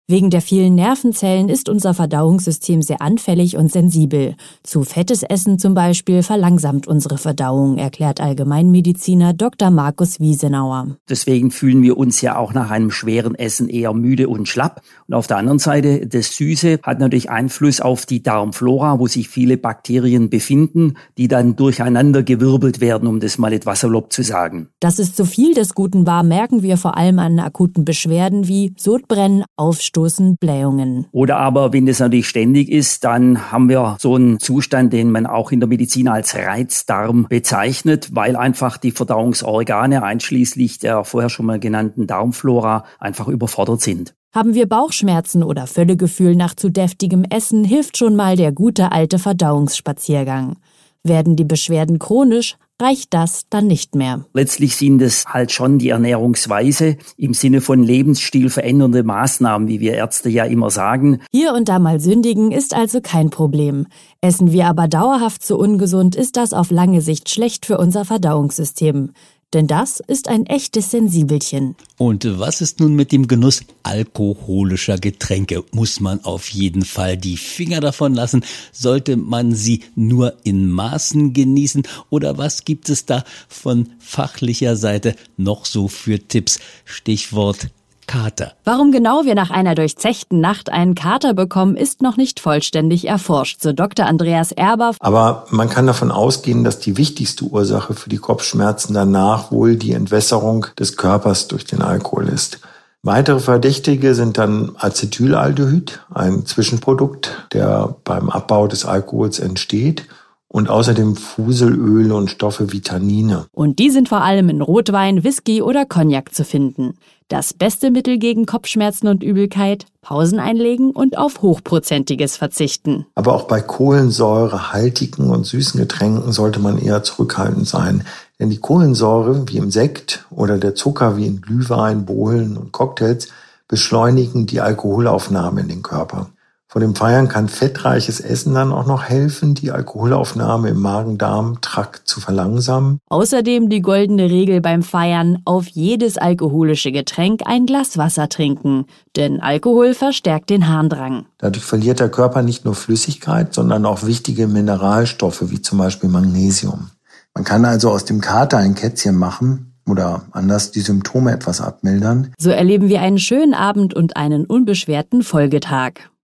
Wegen der vielen Nervenzellen ist unser Verdauungssystem sehr anfällig und sensibel. Zu fettes Essen zum Beispiel verlangsamt unsere Verdauung, erklärt Allgemeinmediziner Dr. Markus Wiesenauer. Deswegen fühlen wir uns ja auch nach einem schweren Essen eher müde und schlapp. Und auf der anderen Seite, das Süße hat natürlich Einfluss auf die Darmflora, wo sich viele Bakterien befinden, die dann durcheinandergewirbelt werden, um das mal etwas salopp zu sagen. Dass es zu viel des Guten war, merken wir vor allem an akuten Beschwerden wie Sodbrennen, Aufstoßen, Blähungen. Oder aber, wenn das natürlich ständig ist, dann haben wir so einen Zustand, den man auch in der Medizin als Reizdarm bezeichnet, weil einfach die Verdauungsorgane einschließlich der vorher schon mal genannten Darmflora einfach überfordert sind. Haben wir Bauchschmerzen oder Völlegefühl nach zu deftigem Essen, hilft schon mal der gute alte Verdauungsspaziergang. Werden die Beschwerden chronisch, reicht das dann nicht mehr. Letztlich sind es halt schon die Ernährungsweise im Sinne von lebensstilverändernde Maßnahmen, wie wir Ärzte ja immer sagen. Hier und da mal sündigen ist also kein Problem. Essen wir aber dauerhaft so ungesund, ist das auf lange Sicht schlecht für unser Verdauungssystem. Denn das ist ein echtes Sensibelchen. Und was ist nun mit dem Genuss alkoholischer Getränke? Muss man auf jeden Fall die Finger davon lassen? Sollte man sie nur in Maßen genießen? Oder was gibt es da von fachlicher Seite noch so für Tipps? Stichwort Kater. Warum genau wir nach einer durchzechten Nacht einen Kater bekommen, ist noch nicht vollständig erforscht, so Dr. Andreas Erber. Aber man kann davon ausgehen, dass die wichtigste Ursache für die Kopfschmerzen danach wohl die Entwässerung des Körpers durch den Alkohol ist. Weitere Verdächtige sind dann Acetylaldehyd, ein Zwischenprodukt, der beim Abbau des Alkohols entsteht. Und außerdem Fuselöle und Stoffe wie Tannine. Und die sind vor allem in Rotwein, Whisky oder Cognac zu finden. Das beste Mittel gegen Kopfschmerzen und Übelkeit: Pausen einlegen und auf Hochprozentiges verzichten. Aber auch bei kohlensäurehaltigen und süßen Getränken sollte man eher zurückhaltend sein. Denn die Kohlensäure, wie im Sekt, oder der Zucker, wie in Glühwein, Bohlen und Cocktails, beschleunigen die Alkoholaufnahme in den Körper. Vor dem Feiern kann fettreiches Essen dann auch noch helfen, die Alkoholaufnahme im Magen-Darm-Trakt zu verlangsamen. Außerdem die goldene Regel beim Feiern: auf jedes alkoholische Getränk ein Glas Wasser trinken. Denn Alkohol verstärkt den Harndrang. Dadurch verliert der Körper nicht nur Flüssigkeit, sondern auch wichtige Mineralstoffe, wie zum Beispiel Magnesium. Man kann also aus dem Kater ein Kätzchen machen oder anders die Symptome etwas abmildern. So erleben wir einen schönen Abend und einen unbeschwerten Folgetag.